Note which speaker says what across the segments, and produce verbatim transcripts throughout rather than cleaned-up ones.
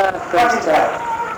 Speaker 1: What is that?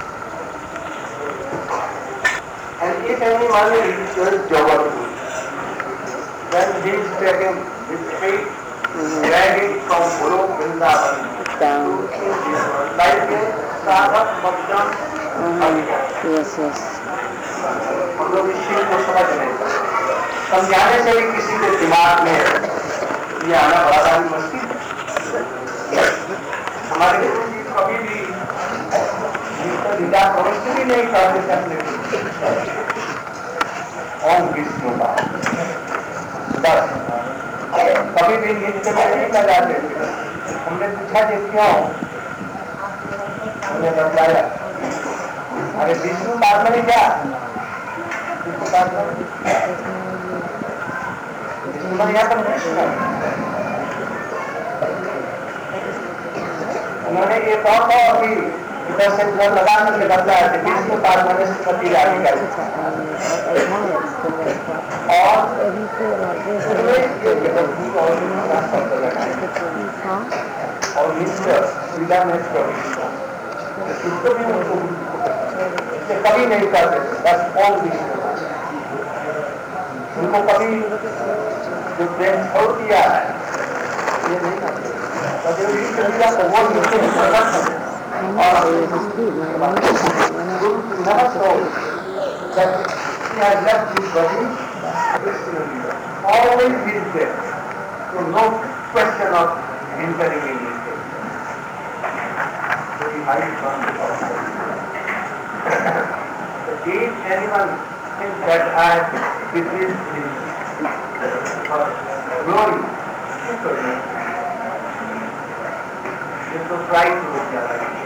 Speaker 1: And if anyone reaches Jawadpur, then he is taken with feet, dragging from Guru Vrindavan
Speaker 2: down.
Speaker 1: like a साधक मध्यम अभियान.
Speaker 2: Yes, yes.
Speaker 1: हम लोग इस चीज को समझ नहीं पाते. समझाने से भी किसी के दिमाग में ये आना बड़ा सारी मुश्किल है. हमारे गुरु जी कभी भी जिसको गीता प्रवृत्ति भी नहीं करते अपने ओम विष्णु का बस कभी भी नृत्य में नहीं लगाते. हमने पूछा कि क्यों, हमने बताया अरे विष्णु पास में क्या विष्णु पास में विष्णु यहाँ पर कृष्ण. उन्होंने ये कहा था कि इधर से उधर लगा करके बताया कि विष्णु पास में श्रीमती राधिका और और मिश्र सुविधा मिश्र उसको भी उनको कभी नहीं करते. बस ओम विष्णु उनको कभी जो प्रेम छोड़ दिया है ये नहीं करते. सुविधा को वो मिश्र और never told that he has left his body always been there. So no question of entering in his body. Very high from if anyone thinks that I decreased his glory, this was right to look at it.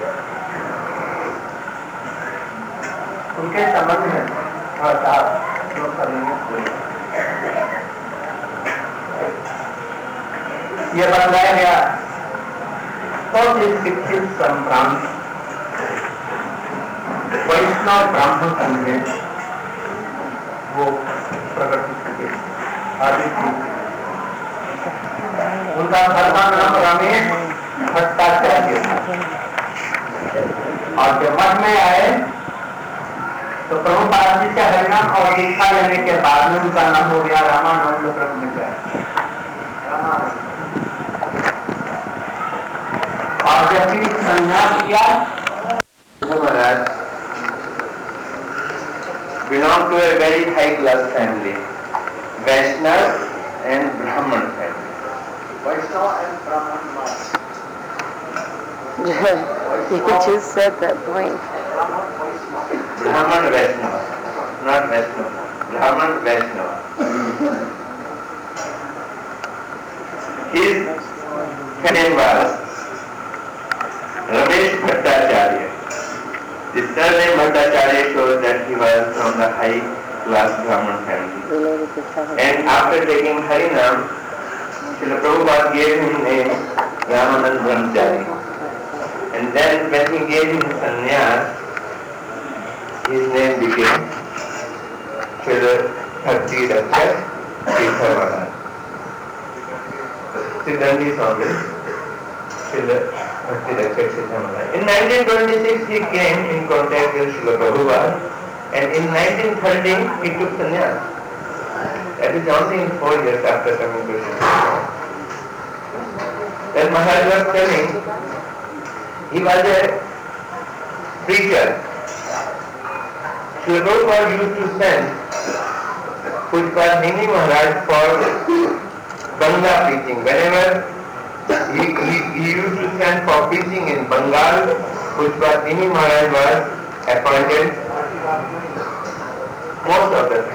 Speaker 1: उनके संबंध में जो करेंगे ये बताया गया तो शिक्षित संक्रांत वैष्णव ब्राह्मण संघ वो प्रकट हुए आदित्य. उनका धर्म नाम रमेश भट्टाचार्य और जब मठ में आए तो प्रभुपाद जी के हरिनाम और दीक्षा लेने के बाद में उनका नाम हो गया रामानंद ब्रह्मचारी. और जब भी संन्यास किया महाराज belong to a very high class family, Vaishnav and Brahman family. Vaishnav and Brahman.
Speaker 2: You just said that point.
Speaker 1: Brahman Vaishnava, not Vaishnava. Brahman Vaishnava. His name was Ramesh Bhattacharya. The surname Bhattacharya shows that he was from the high class Brahman family. And after taking Harinam, Srila Prabhupada gave him name Ramanand Brahmachari. And then when he gave him sannyas, his name became Srila Bhakti Rakshak Tirtha Maharaj. Siddhandi Swami, Srila Bhakti Rakshak Tirtha Maharaj. In nineteen twenty-six he came in contact with Srila Prabhupada, and in nineteen thirty he took sannyas. That is only in four years after coming to Srila Prabhupada. Then Maharaj was telling, he was a preacher. Srila Prabhupada used to send Pushpa Nini Maharaj for Banga preaching. Whenever he, he, he used to send for preaching in Bengal, Pushpa Nini Maharaj was appointed most of the time.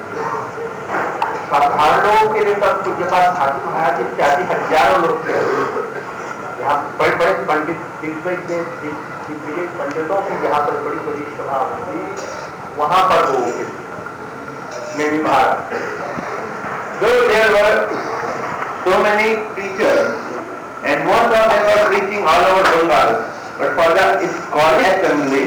Speaker 1: साधारण लोगों के लिए तब के पास ठाकुर महाराज इत्यादि हजारों लोग थे. यहाँ बड़े बड़े पंडित दिग्गज दिग्गज पंडितों की यहाँ पर बड़ी बड़ी सभा होती, वहां पर वो मेरी महाराज. Though there were so many teachers and most of them were preaching all over Bengal, but for the ISKCON assembly,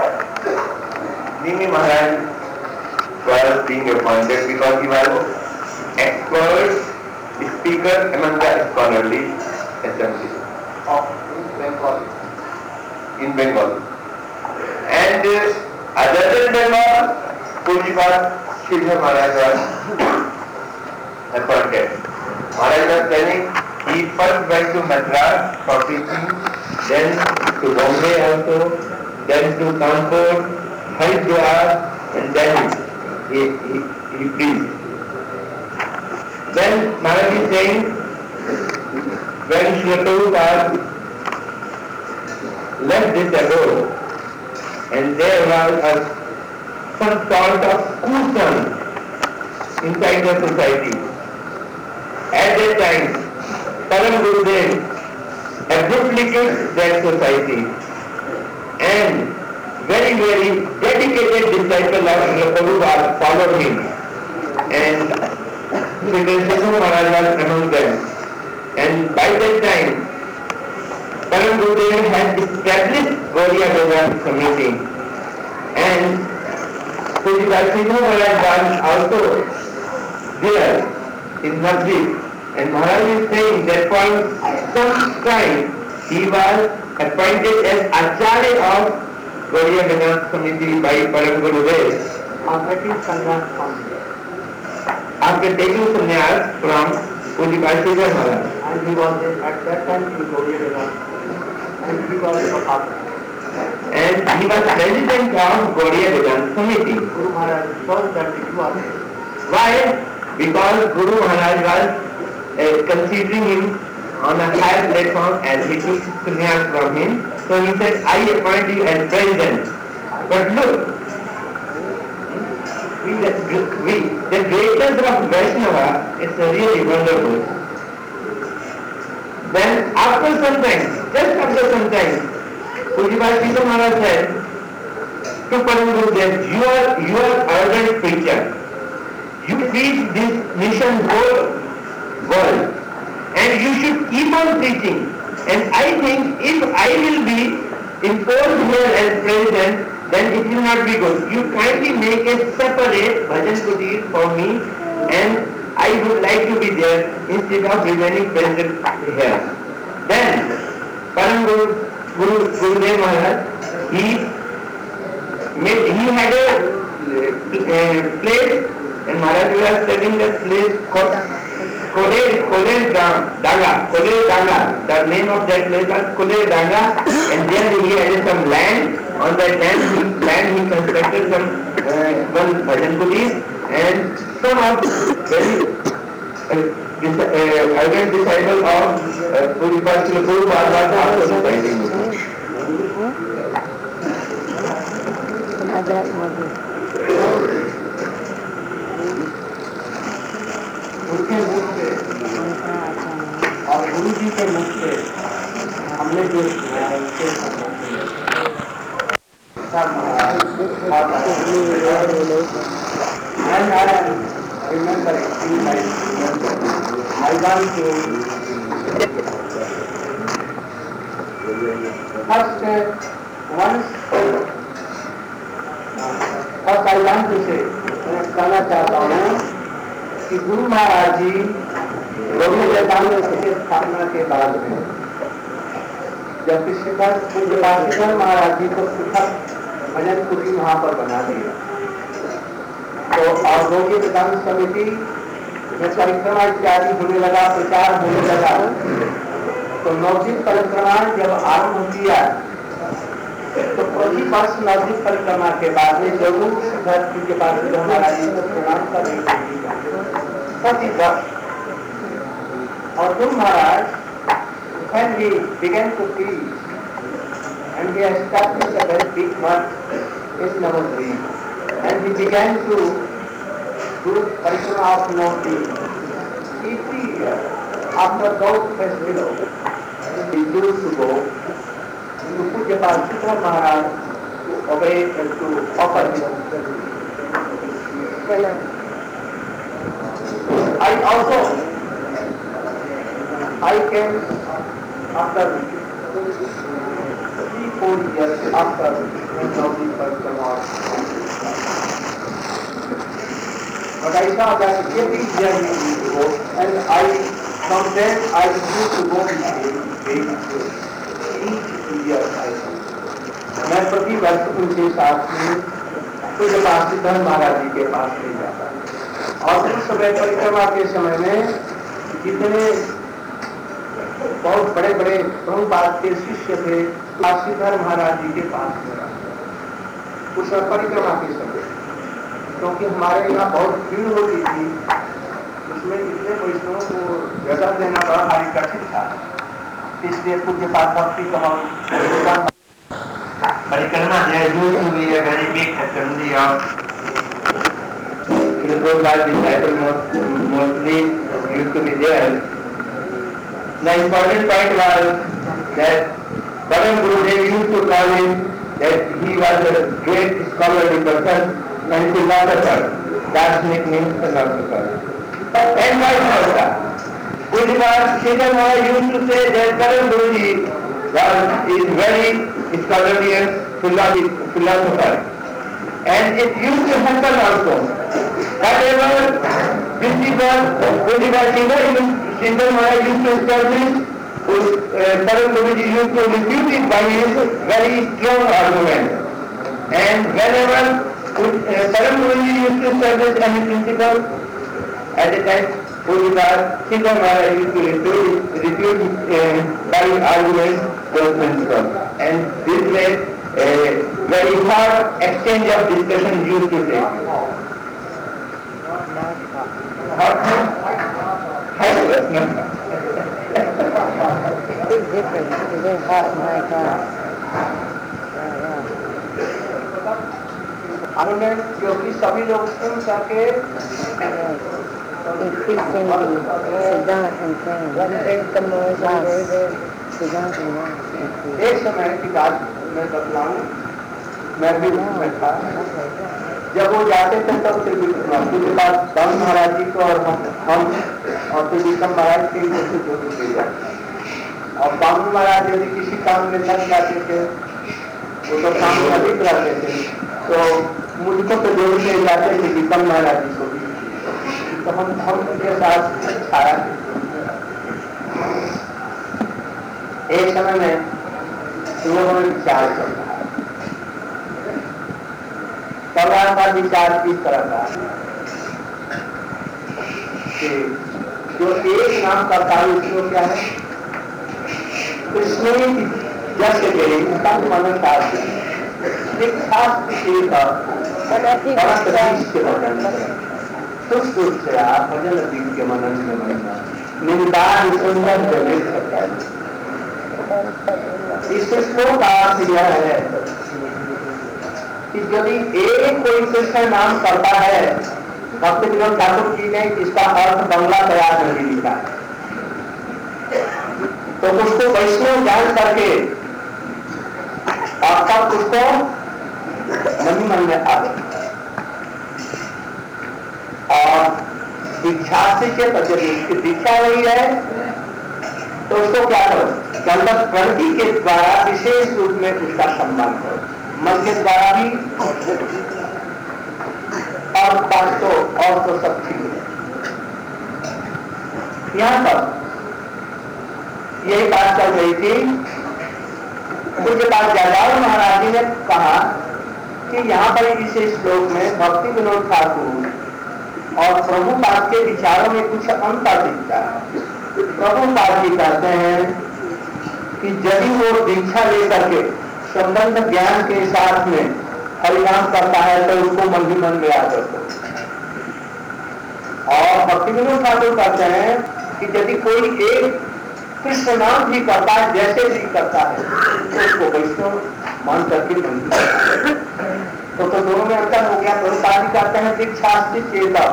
Speaker 1: Nini Maharaj was being appointed because he was expert speaker among the scholarly assembly of Bengal.
Speaker 3: in Bengal. And uh, other than Bengal, Pujipad Sridhar Maharaj was appointed. Maharaj was telling he first went to Madras for teaching, then to Bombay also, then to Kanpur, Haridwar, and then he, he, he preached. Then Maharaj is saying, when Srila Prabhupada left this abode, and there was a, some sort of cushion inside the society. At that time, Param Gurudev abruptly quit that society, and very, very dedicated disciple of Srila Prabhupada followed him, and Srila Sridhar Maharaj was among them. And by that time, Param Gurudev had established Gaudiya Vedanta community, and Srila Sridhar Maharaj was also there in Masjid. And Maharaj is saying that for some time he was appointed as Acharya of Gaudiya Vedanta community by Param Gurudev.
Speaker 1: After taking sannyas from
Speaker 3: After taking sannyas from Pujipad Sridhar Maharaj.
Speaker 1: and he was at that time in Gaudiya Vedanta, and he was a father.
Speaker 3: And he was president of Gaudiya Vedanta committee.
Speaker 1: Guru Maharaj told that he was
Speaker 3: Why? Because Guru Maharaj was uh, considering him on a higher platform as he took sannyas from him. So he said, I appoint you as president. But look, we, the, we, the greatness of Vaishnava is really wonderful. Then after some time, just after some time, Pujipad Sridhar Maharaj said to Param Gurudev, you are, you are urgent preacher. You preach this mission whole world, and you should keep on preaching. And I think if I will be imposed here as president, then it will not be good. You kindly make a separate bhajan kutir for me, and I would like to be there instead of remaining president here. Then Param Guru, Guru Gurudev Maharaj, he made, he had a uh, place. And Maharaj was telling that place called Kole, Kole Danga, Kole Danga. The name of that place was Kole Danga, and then he had some land. On that land, he, land he constructed some uh, one bhajan kutir, and some of very uh, dis, uh, urgent disciple of uh, Pujipad Srila Prabhupada was also residing with him.
Speaker 1: उनके मुख से और गुरु जी के मुख से हमने जो सुना है उसके And I remember in my I want to first once first I want to say मैं कहना चाहता हूँ कि गुरु महाराज जी गौड़ी वेदांत की स्थापना के बाद में जब श्रीपाद पूज्यपाद श्रीधर महाराज जी को पृथक भजन कुटी वहां पर बना दिया, तो और गौड़ी वेदांत समिति में परिक्रमा इत्यादि होने लगा, प्रचार होने लगा, तो नवदीप परिक्रमा जब आरम्भ किया तो प्रति वर्ष नवदीप परिक्रमा के बाद में जरूर श्रीधर के पास महाराज जी को प्रणाम करने के लिए प्रति वर्ष। और Guru Maharaj when he began to teach and he established a very big month in Navadri, and he began to do parikrama of Navadri every year after those festivals. He used to go to Pujyapad Sridhar Maharaj to obey and to offer his service. I also, I came after three, four years after when Navadri Parikrama was. But I saw that every year he used to go, and I, from then I used to go with him each year I मैं प्रति वर्ष उनके साथ में पूज्य पार्थिव महाराज जी के पास ले जाता है। और उस समय परिक्रमा के समय में जितने बहुत बड़े बड़े प्रभुपाद के शिष्य थे पार्थिव महाराज जी के पास में रहते उस परिक्रमा के समय, क्योंकि हमारे यहाँ बहुत भीड़ होती थी, उसमें इतने वैष्णवों को जगह देना बड़ा भारी कठिन था। इसलिए पूज्य पाठ भक्ति कमल परिक्रमा there used to be a very big assembly of Prabhupada disciples mostly used to be there. The important point was that Param Gurudev used to call him that he was a great scholarly person and philosopher. Darshanik means philosopher. And vice versa. Pujyapad Sridhar Maharaj used to say that Param Guruji was is very scholarly and philosopher. And it used to happen also. Whatever principle Pujyapad Sridhar Maharaj used to establish, uh, Param Guruji used to refute it by his very strong argument. And whenever uh, Param Guruji used to establish any principle, at the time Pujyapad Sridhar Maharaj used to refute, refute uh, by arguments those principles. And this way a very hard exchange of discussion used to take place.
Speaker 2: Big difference. It's very hot and high class.
Speaker 1: अनुमें क्योंकि सभी लोग सुन सके
Speaker 2: Increasing the Siddhant and praying. Siddhant and Rasa.
Speaker 1: एक समय की बात मैं बतलाऊं, मैं भी उसमें था। जब वो जाते थे तब से पूज्य पाद दाम महाराज जी को और हम हम और फिर विक्रम महाराज के से जोड़ दिए जाते। और दाम महाराज यदि किसी काम में लग जाते थे, वो तो काम में अधिक रहते थे, तो मुझको तो जोड़ के जाते थे विक्रम महाराज जी को भी। तो हम हम उनके साथ छाया। एक समय में लोगों में विचार चल रहा है, चल रहा था विचार किस तरह का कि जो एक नाम करता है उसको क्या है कृष्ण जैसे गए उसका मन शास्त्र एक शास्त्र तुष्ट आप भजन दीप के मनन में बनना निंदान सुंदर जगह सकता है। इस श्लोक का अर्थ यह है कि यदि एक कोई कृष्ण नाम करता है, भक्ति विनोद ठाकुर जी ने इसका अर्थ बंगला तैयार नहीं लिखा, तो उसको वैष्णव जान करके और तब उसको मन मन में आ गया और दीक्षा से उसकी दीक्षा हुई है तो उसको क्या करो दंडक प्रवृत्ति के द्वारा विशेष रूप में उसका सम्मान करो, मन के द्वारा भी और बात तो और तो सब ठीक है। यहां पर यही बात चल रही थी। उसके बाद जयदार महाराज जी ने कहा कि यहाँ पर इस श्लोक में भक्ति विनोद ठाकुर और प्रभुपाद के विचारों में कुछ अंतर दिखता है। प्रभुपाद जी कहते हैं कि यदि वो दीक्षा लेकर के संबंध ज्ञान के साथ में हरिनाम करता है तो उसको मन ही मन में आ जाता है। और भक्ति विनोद ठाकुर कहते हैं कि यदि कोई एक कृष्ण नाम भी करता है, जैसे भी करता है, तो उसको वैष्णव मान करके मन तो, तो दोनों में अंतर हो गया। प्रभुपाद जी कहते हैं दीक्षा चेता,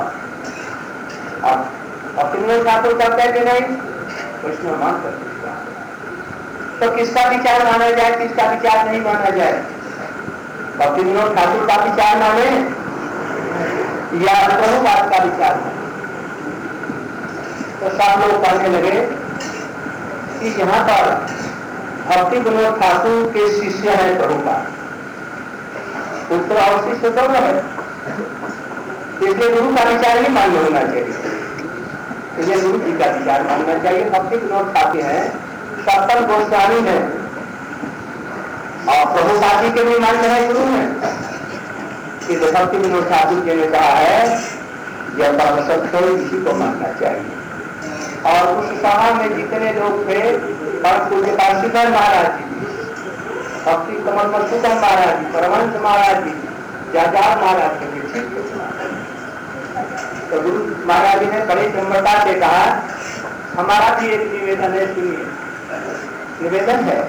Speaker 1: भक्ति विनोद ठाकुर कहते हैं कि नहीं वैष्णव मान करके। तो किसका विचार माना जाए, किसका विचार नहीं माना जाए? भक्ति विनोद ठाकुर का विचार माने या प्रभुपाद का विचार माने? तो सब लोग कहने लगे कि यहाँ पर भक्ति विनोद ठाकुर के शिष्य है प्रभुपाद, पुत्र और शिष्य दोनों है, इसलिए गुरु का विचार ही मान्य होना चाहिए। इसलिए गुरु जी का विचार मानना चाहिए। भक्ति विनोद ठाकुर है, सत्तर गोस्वामी है, और प्रभुपाद जी के भी मान्य है गुरु में कि भक्ति विनोद ठाकुर जी ने कहा है यह परम सत्य इसी को मानना चाहिए। और उस सभा में जितने लोग थे परम पूज्य काशीधर महाराज जी, भक्ति कमल मधुसूदन महाराज जी, परमहंस महाराज जी, जाजाद महाराज जी ठीक थे। तो गुरु महाराज जी ने बड़ी नम्रता से कहा हमारा भी एक निवेदन है, सुनिए। निवेदन है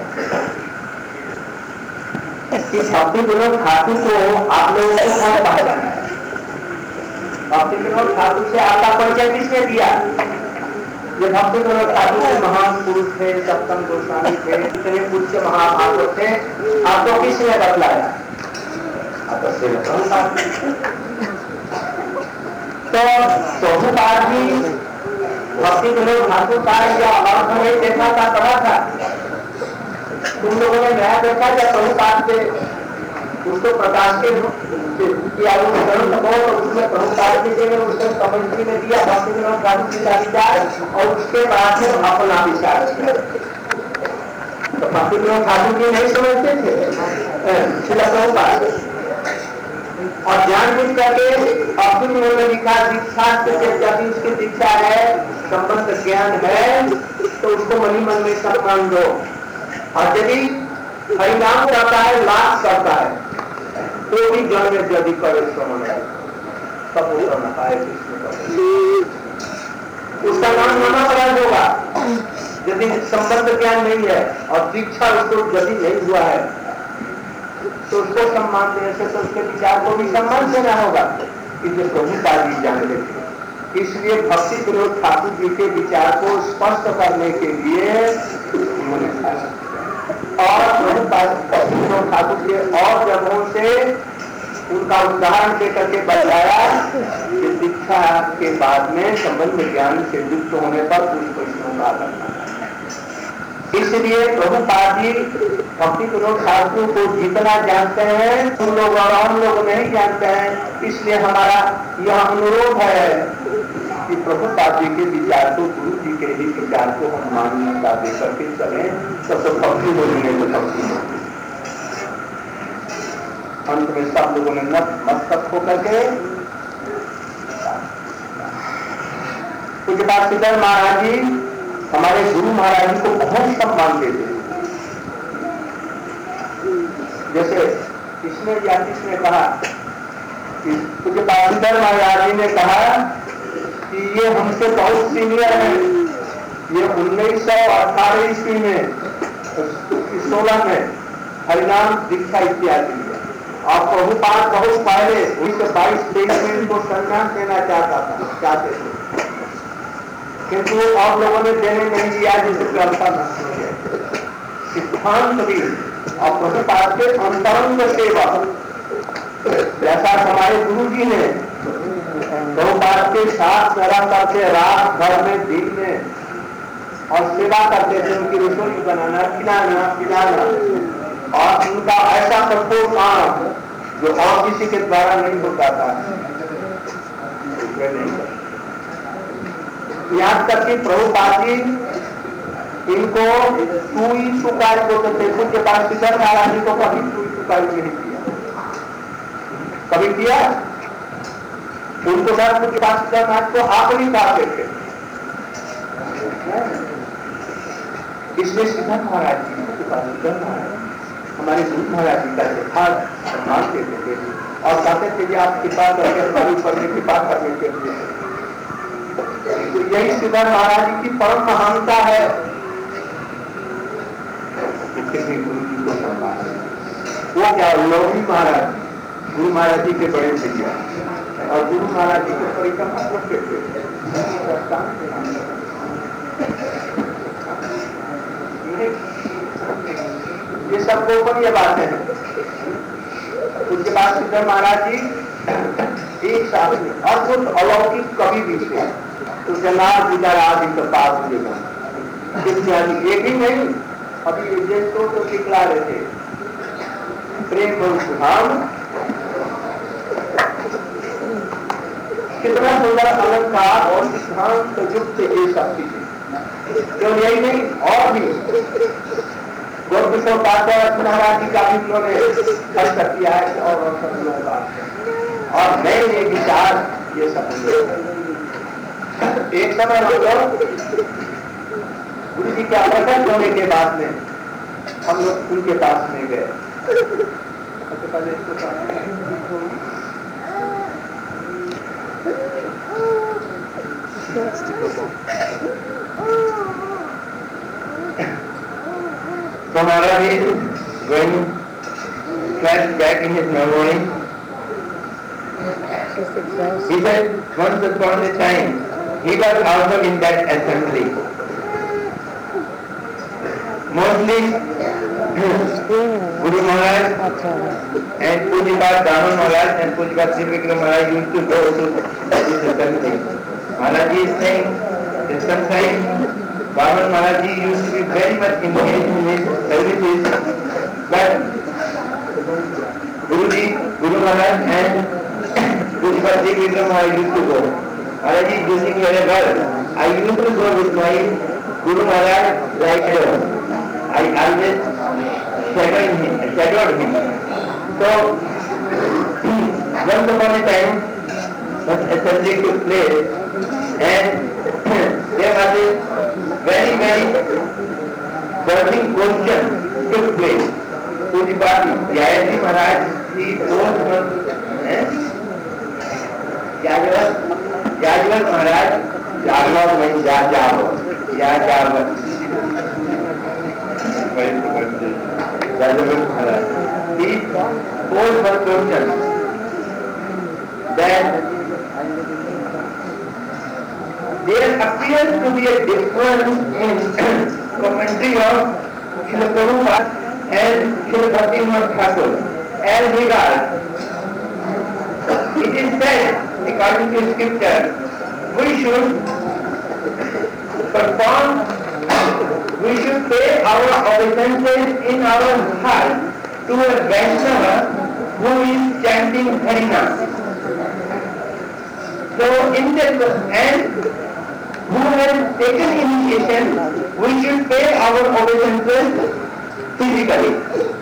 Speaker 1: कि भक्ति विनोद ठाकुर को आप लोगों को कौन पहचाना है? भक्ति विनोद ठाकुर से आपका परिचय किसने दिया? ये भक्ति विनोद ठाकुर के महान पुरुष थे, सप्तम गोस्वामी थे, इतने पूज्य महाभागवत थे, आपको किसने बतलाया? तो प्रभुपाद जी भक्ति विनोद ठाकुर का या अर्थ नहीं देखा था, पढ़ा था। तुम लोगों ने नया देखा जब प्रभुपाद से उसको प्रकाश के किया तो उसमें प्रभुपाद जी ने उसको समझ में दिया भक्ति विनोद ठाकुर का विचार और उसके बाद में अपना विचार किया। तो भक्ति विनोद ठाकुर जी नहीं समझते थे शिला प्रभुपाद और जान बुझ करके भक्ति विनोद ने लिखा दीक्षा यदि उसकी दीक्षा है, संबंध ज्ञान है तो उसको मन ही मन में सम्मान दो। और यदि हरिनाम करता है, लाभ करता है तो भी जन में यदि करे श्रवण है तब वो करना पाए उसका नाम नाना अपराध होगा। यदि संबंध ज्ञान नहीं है और दीक्षा उसको यदि नहीं हुआ है तो उसको सम्मान देने से तो उसके विचार को भी सम्मान देना होगा। इसे प्रभुपाद जी जान लेते। इसलिए भक्ति विनोद ठाकुर जी के विचार को स्पष्ट करने के लिए उन्होंने और भक्ति विनोद ठाकुर के और जगहों से उनका उदाहरण देकर के बताया कि दीक्षा के बाद में संबंध ज्ञान से युक्त होने पर कुछ वैष्णव का करना है। इसलिए प्रभुपाद जी भक्ति विनोद ठाकुर को जितना जानते हैं उन लोग और हम लोग नहीं जानते हैं। इसलिए हमारा यह अनुरोध है कि प्रभुपाद जी के विचार को, गुरु जी के ही विचार को हम मान्यता दे करके चले तो सब भक्ति बोलेंगे तो भक्ति होगी। अंत में सब लोगों ने मस्तक होकर के कुछ बात सिद्धर महाराज जी हमारे गुरु महाराज जी को बहुत सम्मान देते। जैसे इसमें या किसने कहा कि कुछ सिद्धर महाराज जी ने कहा कि ये हमसे बहुत सीनियर है, ये उन्नीस सौ अठारह ईस्वी में सोलह में हरिनाम दीक्षा इत्यादि लिया और प्रभुपाद बहुत पहले उन्नीस सौ बाईस तेईस में इनको सम्मान देना चाहता था चाहते थे, किंतु और लोगों ने देने नहीं दिया जिससे व्यवस्था नष्ट हो गया। सिद्धांत भी और प्रभुपाद के अंतरंग सेवा जैसा हमारे गुरु जी ने प्रभुपाद के साथ सेवा करते, रात भर में दिन में और सेवा करते थे, उनकी रसोई बनाना, खिलाना पिलाना और उनका ऐसा कठोर काम जो और किसी के द्वारा नहीं होता था। यहाँ तक कि प्रभुपाद जी इनको सुई चुकाई बोलते थे। उनके पास सिद्धर महाराज जी को कभी सुई चुकाई नहीं किया, कभी किया उनको साथ उनके पास सिद्धर महाराज को आप नहीं पाते थे। इसलिए सिद्धर महाराज जी के पास सिद्धर महाराज हमारे गुरु महाराज जी का यथार्थ सम्मान देते थे और कहते थे कि आप कृपा करके हमारे ऊपर में कृपा करने के लिए। तो यही सिद्धर महाराज जी की परम महानता है। किसी गुरु जी को सम्मान वो क्या लोही महाराज गुरु महाराज जी के बड़े भैया और गुरु महाराज जी के परिक्रमा करते थे। ये सब गोपनीय बातें हैं। उसके बाद सिद्धर महाराज जी एक साथ में अद्भुत अलौकिक कवि भी थे। तो जनाब गुजरात पास इत्यादि एक ही नहीं, अभी जिसको तो सिखला रहे थे प्रेम और सुधाम, कितना सुंदर अलंकार और सिद्धांत युक्त ये सब चीजें। क्यों यही नहीं और भी तो सब बात महाराज जी का भी उन्होंने कष्ट किया है और सब लोगों का और मैं ये विचार ये सब एक समय हम लोग गुरु जी के प्रकट होने के बाद में हम लोग उनके पास में गए
Speaker 3: So Maharaj is going flash back in his memory. He said, once upon a time, he was also in that assembly. Mostly, Guru Maharaj and Pujipad Daman Maharaj and Pujipad Srivikram Maharaj used to go to this assembly. Maharaj is saying, in some time, Daman Maharaj used to be very much engaged in his services, but Guruji, Guru Maharaj and Pujipad Srivikram Maharaj used to go. Maharaj is using here a verse. I used to go with my Guru Maharaj like shadow. I always shadowed him, shadowed him. So, once upon a time, such assembly took place, and there was a very, very burning question took place. Pujipad Yayaji Maharaj, he told one, Yajval Maharaj, Jagvat means Jajavo, Jajavo. Jajval Maharaj. He posed one question that there appears to be a difference in commentary of Srila Prabhupada and Srila Bhaktivinoda Thakur as regards. It is said, according to scripture, we should perform, we should pay our obeisances in our heart to a Vaishnava who is chanting Harinam. So, in that, and who has taken initiation, we should pay our obeisances physically.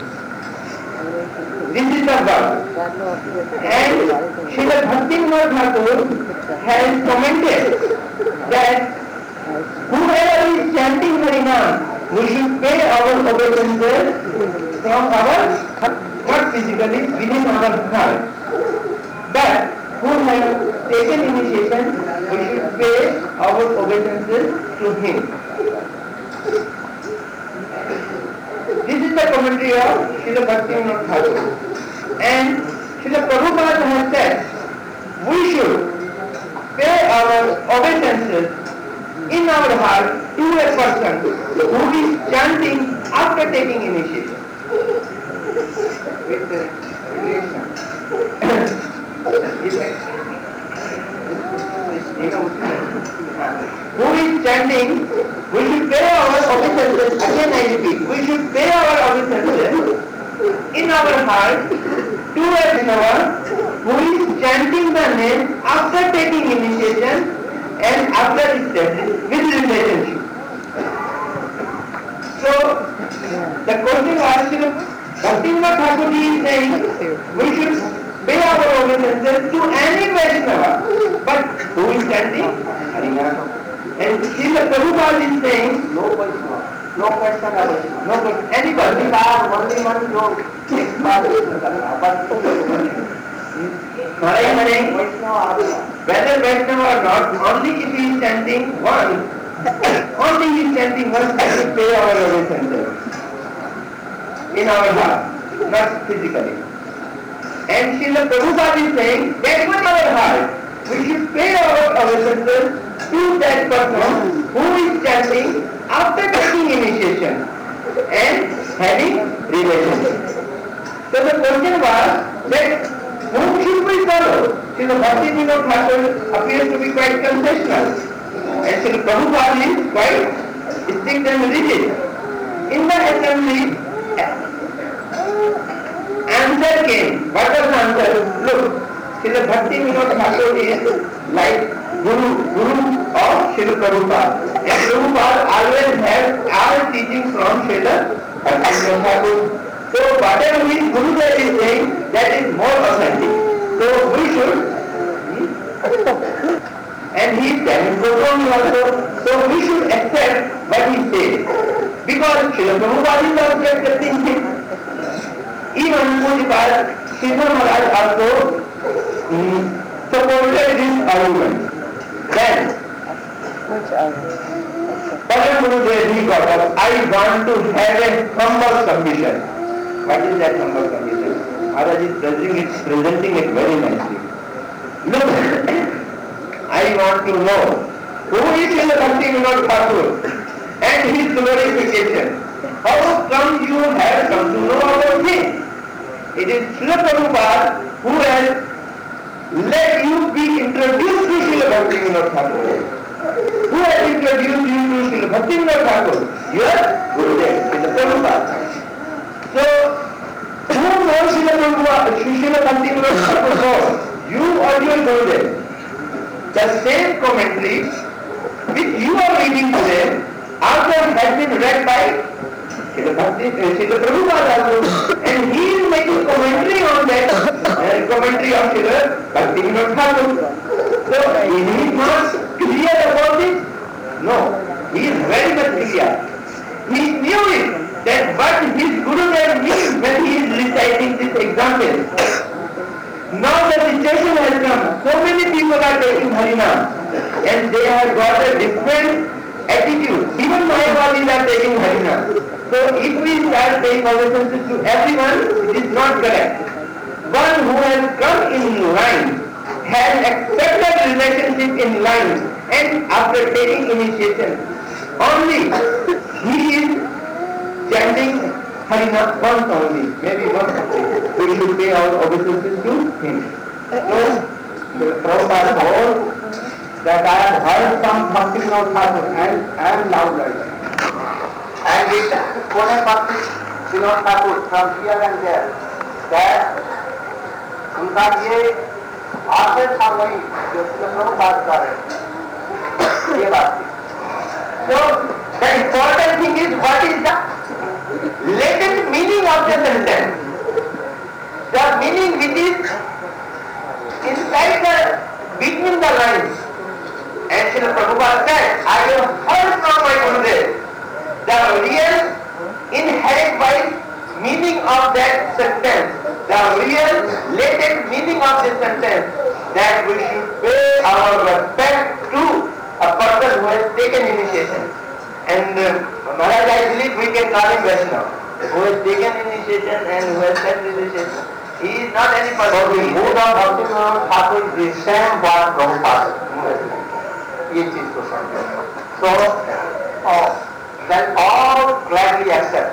Speaker 3: This is the verse. And Srila Bhaktivinoda Thakur has commented that whoever is chanting Harinam, we should pay our obeisances from our, not physically, within our heart. But who have taken initiation, we should pay our obeisances to him. This is the commentary of Srila Bhaktivinoda Thakur. And Srila Prabhupada has said, we should pay our obeisances in our heart to a person who is chanting after taking initiation. With the relation. Who is chanting, we should pay our obeisances, again I repeat, we should pay our obeisances in our heart to a Vaishnava who is chanting the name after taking initiation and after establishing with relationship. So, the question was, Bhaktivinoda Thakur is saying, we should pay our obeisances to any Vaishnava, but who is chanting Harinam. And Srila Prabhupada is saying,
Speaker 1: no Vaishnava, no question about it.
Speaker 3: no, but anybody,
Speaker 1: only one जो एक बार
Speaker 3: Maharaj is saying, whether Vaishnava or not, only if he is chanting one, only he is chanting one, we should pay our obeisances in our heart, not physically. And Srila Prabhupada is saying that in our heart, we should pay our obeisances to that person who is chanting after taking initiation and having relationship. So the question was that whom should we follow? Srila Bhaktivinoda Thakur appears to be quite concessional, and Srila Prabhupada is quite strict and rigid. In the assembly, answer came. What was the answer? Look, Srila Bhaktivinoda Thakur is like Guru, Guru of Srila Prabhupada. And Prabhupada always has all teachings from Srila Bhaktivinoda Thakur. So whatever his Gurudev is saying, that is more authentic. So we should, and he is telling Goswami also, so we should accept what he says. Because Srila Prabhupada is also accepting him. Even Pujapal Sridhar Maharaj also um, supported this argument. Then,
Speaker 2: Which argument?
Speaker 3: Param Gurudev he got up, I want to have a humble submission. What is that humble submission? Maharaj is presenting it, presenting it very nicely. Look, I want to know who is Srila Bhaktivinoda Thakur and his glorification. How come you have come to know about him? It is Srila Prabhupada who has let you be introduced to Srila Bhaktivinoda Thakur. Who has introduced you to Srila Bhaktivinoda Thakur? Your Gurudev, Srila Prabhupada. So, who knows Srila Prabhupada, Srila Bhaktivinoda Thakur more? You or your Gurudev? The same commentary which you are reading today also has been read by Srila Prabhupada also, and he is making commentary on that, uh, commentary of Srila Bhaktivinoda Thakur. So he is not clear about it? No, he is very much clear. He knew it, that what his Gurudev means when he is reciting this example. Now the situation has come, so many people are taking Harinam, and they have got a different attitude. Even Mayavadis are taking Harinam. So if we start paying obeisances to everyone, it is not correct. One who has come in line, has accepted relationship in line, and after taking initiation, only he is chanting Harinam once only, maybe once only. We should pay our obeisances to him. So, Prabhupada told that I have heard some Bhaktivinoda Thakur and I am now learning.
Speaker 1: And it quoted Bhaktivinoda Thakur from here and there that उनका ये आशय था वही जो प्रभुपाद कर रहे ये बात थी.
Speaker 3: So, the important thing is what is the latent meaning of the sentence. The meaning which is inside the, between the lines. And Srila Prabhupada said, I have heard from my Gurudev the real inherent wise meaning of that sentence, the real latent meaning of this sentence, that we should pay our respect to a person who has taken initiation. And uh, Maharaj, I believe we can call him Vaishnava, who has taken initiation and who has taken initiation. He is not any person.
Speaker 1: So the mood of Bhaktivinoda Thakur is the same what Prabhupada ये चीज को समझे. So oh, then all gladly accept.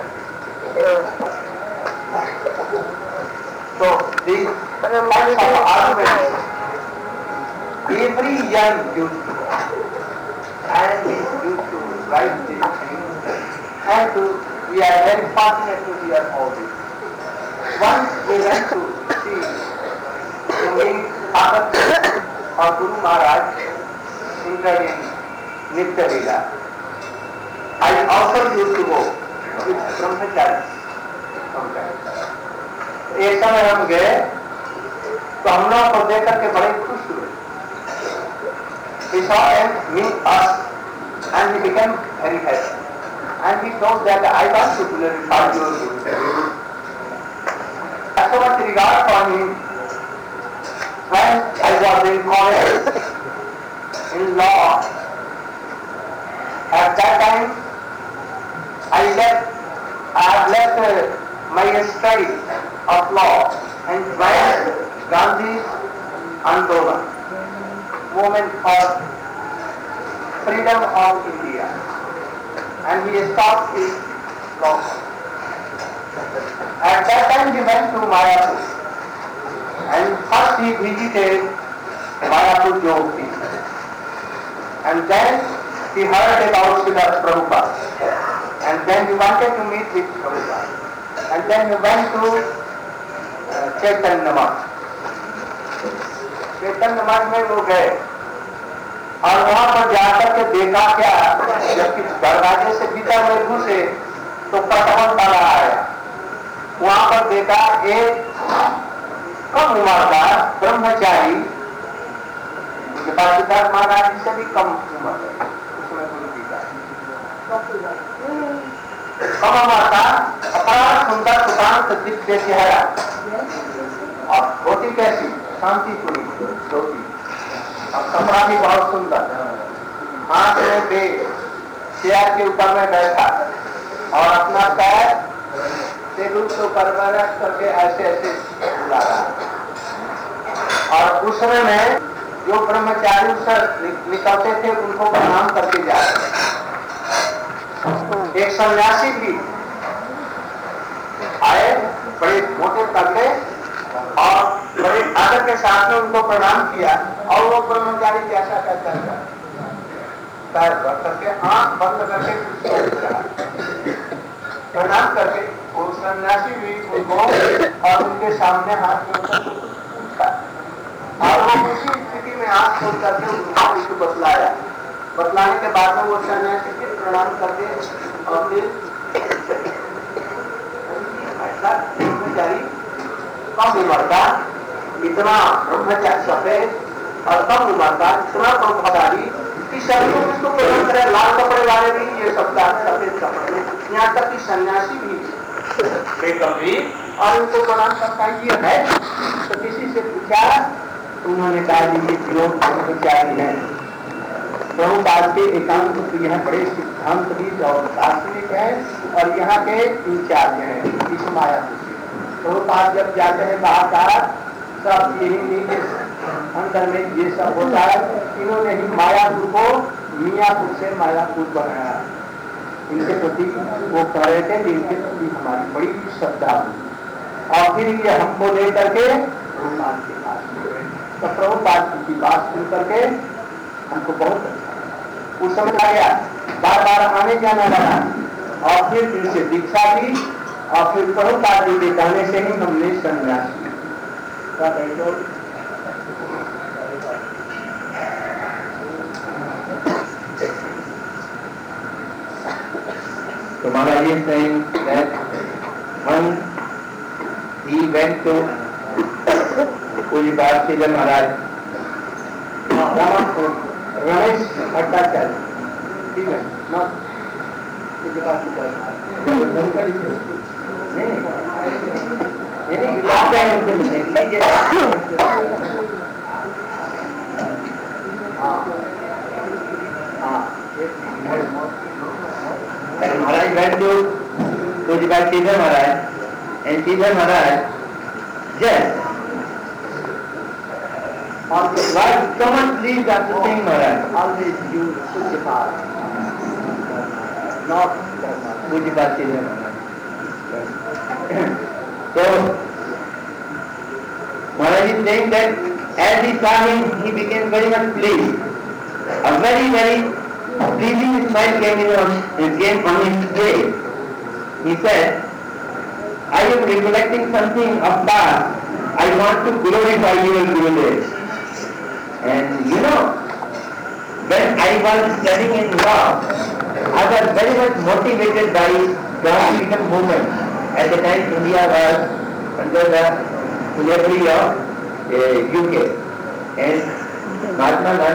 Speaker 1: So these types of arguments, every young youth and is used to write these things, and to, we are very fortunate to hear all this. Once we went to see to meet Bhagat or Guru Maharaj entered in Nitya Leela. I also used to go with brahmacharis sometimes. एक समय हम गए तो हम लोग को देख करके बड़े खुश हुए. He saw him meet us and he became very happy. And he told that I want to glorify your Guru. So much regard for him. When I was in college in law, at that time I left, I had left uh, my study of law and joined Gandhi's Andolan, movement for freedom of India, and he stopped his law. At that time he went to Mayapur, and first he visited Mayapur Jyoti, and then he heard about Srila Prabhupada, and then he wanted to meet with Prabhupada, and then he went to uh, Chaitanya Math. Chaitanya Math में वो गए और वहाँ पर जाकर के देखा क्या, जबकि दरवाजे से भीतर में घुसे तो कटवन ताला आया, वहां पर देखा एक कम उम्र का ब्रह्मचारी, उनके पास सिद्धार्थ महाराज जी से भी कम उम्र है, उसमें गुरु जी का कम उम्र का अपराध सुंदर सुशांत दिव्य चेहरा और धोती कैसी शांतिपुरी धोती और कपड़ा भी बहुत सुंदर, हाथ में पे चेयर के ऊपर में बैठा और अपना पैर टेबल के ऊपर में रख करके ऐसे ऐसे बुला रहा, और उस समय में जो ब्रह्मचारी से निकलते थे उनको प्रणाम करके जा रहे। एक सन्यासी भी आए, बड़े मोटे तगड़े और बड़े आदर के साथ में उनको प्रणाम किया, और वो ब्रह्मचारी कैसा कहता है, पैर रख करके आंख बंद करके प्रणाम करके वो सन्यासी भी उनको और उनके सामने हाथ जोड़कर उठा, और वो उसी स्थिति में हाथ खोल करके उनको बतलाया। बतलाने के बाद में वो सन्यासी फिर प्रणाम करके और फिर ब्रह्मचारी कम उम्र का इतना ब्रह्मचारी सफेद और कम उम्र का इतना ब्रह्मचारी कि सभी लोग इसको प्रणाम करें, लाल कपड़े वाले भी ये सब सफेद कपड़े, यहाँ तक कि सन्यासी भी बेकमरी और उनको प्रणाम करता ये है। तो किसी से पूछा, उन्होंने कहा ये जो ब्रह्मचारी है प्रभुपाद के एकांत तो यह बड़े सिद्धांतविद और दार्शनिक है और यहाँ के इंचार्ज हैं इस मायापुर से। प्रभुपाद जब जाते हैं बाहर सब यही नीचे अंदर में ये सब होता है, इन्होंने ही मायापुर को मियापुर से मायापुर बनाया। इनके प्रति वो कह रहे थे कि इनके प्रति हमारी बड़ी श्रद्धा हुई, और फिर ये हमको लेकर के प्रभुपाद के पास गए। तो प्रभुपाद की बात सुन करके हमको बहुत अच्छा उस समय आ गया, बार बार आने जाना लगा, और फिर इनसे दीक्षा ली, और फिर प्रभुपाद जी के कहने से ही हमने संन्यास लिया।
Speaker 3: So Maharaj is saying that when he went to Pujipad Sridhar Maharaj,
Speaker 1: Ramesh Bhattacharya, ठीक है ना, इसके पास
Speaker 3: Maharaj went to Pujipad Sridhar Maharaj, and Sridhar Maharaj just
Speaker 1: on the
Speaker 3: was so much pleased after seeing Maharaj.
Speaker 1: always use Pujipad, not
Speaker 3: Pujipad Sridhar Maharaj. So Maharaj is saying that as he saw him, he became very much pleased. A very, very pleasing smile came, in on, came on his face. He said, I am recollecting something of past. I want to glorify your Gurudev. And you know, when I was studying in law, I was very much motivated by Gandhi movement. At the time India was under the slavery of uh, U K. And Mahatma Gandhi